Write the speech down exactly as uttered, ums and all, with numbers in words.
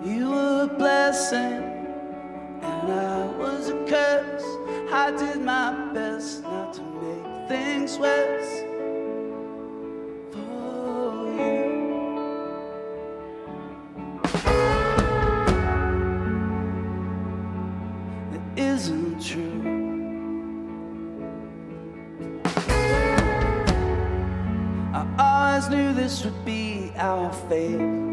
You were a blessing and I was a curse. I did my best not to make things worse for you. It isn't true. I always knew this would be our fate.